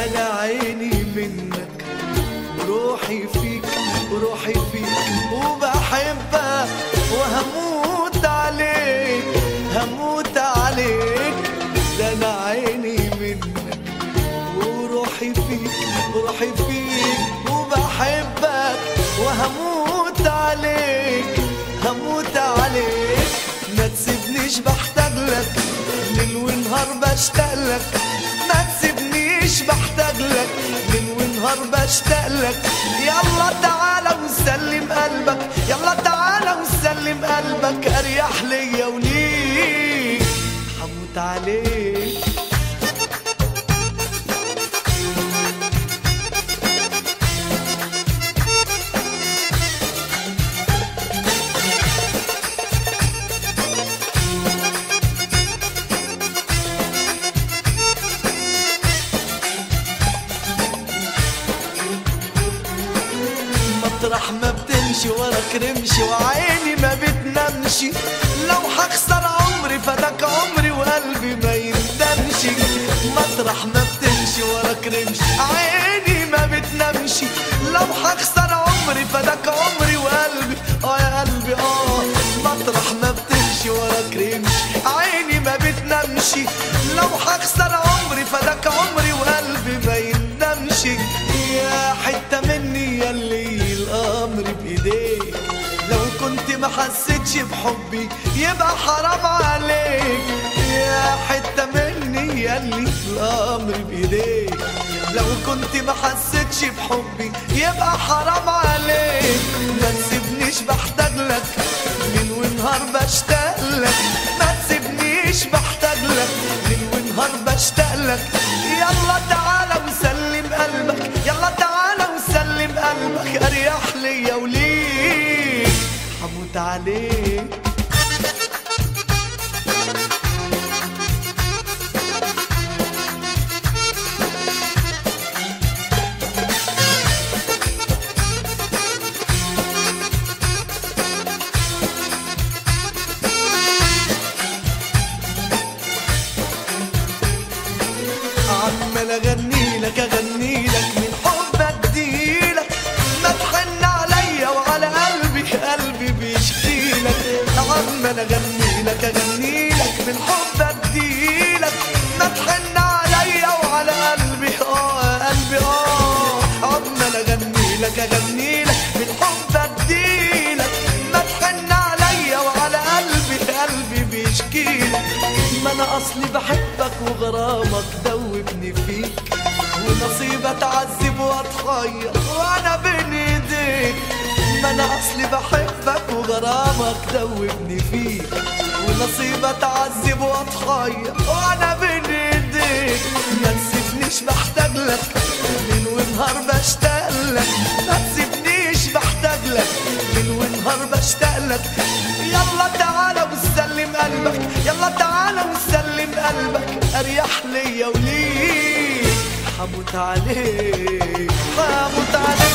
انا عيني منك وروحي فيك وروحي فيك وبحبك وهموت عليك هموت عليك. ده انا عيني منك وروحي فيك وروحي فيك وبحبك وهموت عليك هموت عليك. ما تسيبنيش بحتاج لك ليل ونهار بشتاق لك ما تسيبنيش بحتاج لك ليل ونهار بشتاق لك. يلا تعالى وسلم قلبك يلا تعالى وسلم قلبك اريح ليا وليك هموت عليك. مطرح ما بتمشي وراك رمشي وعيني ما بتنامش لو هخسر عمري فداك عمري وقلبي ما يندمش. مطرح ما بتمشي وراك رمشي عيني ما بتنامش لو هخسر عمري فداك عمري وقلبي يا قلبي مطرح ما بتمشي وراك رمشي عيني ما بتنامش لو هخسر عمري فداك عمري وقلبي ما يندمش. يا حتة مني ياللي الأمر بإيديك لو كنت ما حسيتش بحبي يبقى حرام عليك. يا حتة مني ياللي الأمر بإيديك لو كنت ما حسيتش بحبي يبقى حرام عليك. ما تسيبنيش بحتاج لك ليل ونهار بشتاق لك ما تسيبنيش بحتاج لك ليل ونهار بشتاق لك. يلا تعالى وسلم قلبك يلا تعالى وسلم قلبك اريح ليا وليك هموت عليك. عمال اغني لك من حب اديلك ما تحن عليا وعلى قلبي بيشكيلك. عمال اغني لك من حب اديلك ما تحن عليا وعلى قلبي عمال اغني لك من حب اديلك ما تحن عليا وعلى قلبي بيشكيلك. ما انا اصلي بحبك وغرامك دوبني فيك ونصيبي اتعذب واتخير وانا بين ايديك. ما انا اصلي بحبك وغرامك دوبني فيك ونصيبي اتعذب واتخير وانا بين ايديك. ما تسيبنيش بحتاج لك ليل ونهار بشتاق لك ما تسيبنيش بحتاج لك ليل ونهار بشتاق لك. يلا تعالى وسلم قلبك يلا تعالى وسلم قلبك اريح ليا وليك هموت عليك هموت عليك.